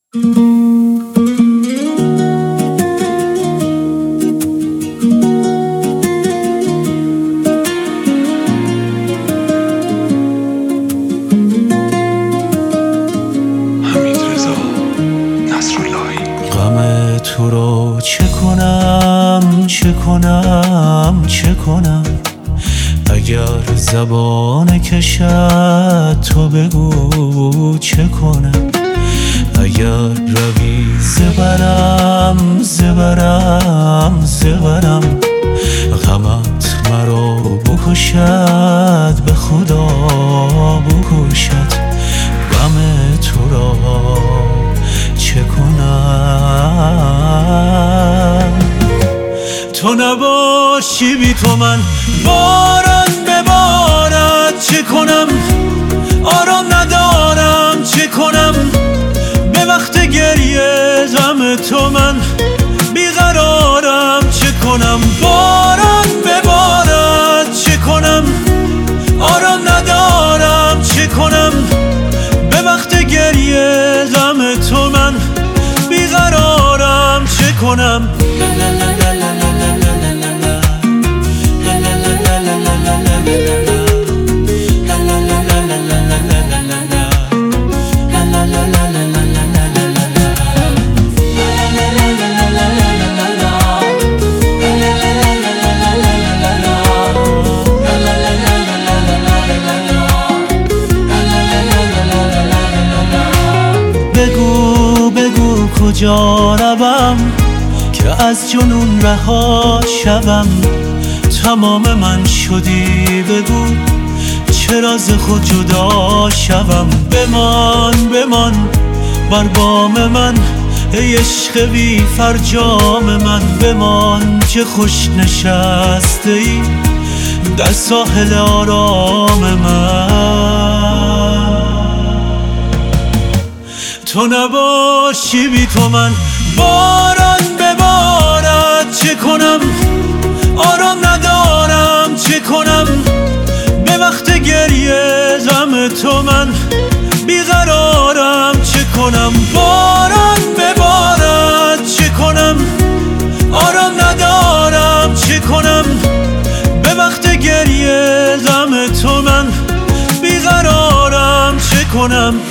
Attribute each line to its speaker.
Speaker 1: غم تو رو چه کنم چه کنم چه کنم، اگر زبان کشد تو بگو چه کنم. اگر روی زبرم زبرم زبرم، غمت مرا بکشد به خدا بکشد. غم تو را چه کنم؟ تو نباشی بی تو من باران ببارد چه کنم؟ آرام ندارم چه کنم؟ به وقت گریه غم تو من بیقرارم چه کنم؟ باران ببارد چه کنم؟ آرام ندارم چه کنم؟ به وقت گریه غم تو من بیقرارم چه کنم؟ بگو بگو کجا روم که از جنون رها شوم؟ تمام من شدی بگو چرا ز خود جدا شوم؟ بمان بمان بر بام من ای عشق بی فرجام من، بمان چه خوش نشسته ای در ساحل آرام من. تو نباشی بی تو من باران ببارد چه کنم؟ آرام ندارم چه کنم؟ به وقت گریه غم تو من بیقرارم چه کنم؟ باران ببارد چه کنم؟ آرام ندارم چه کنم؟ به وقت گریه غم تو من بیقرارم چه کنم؟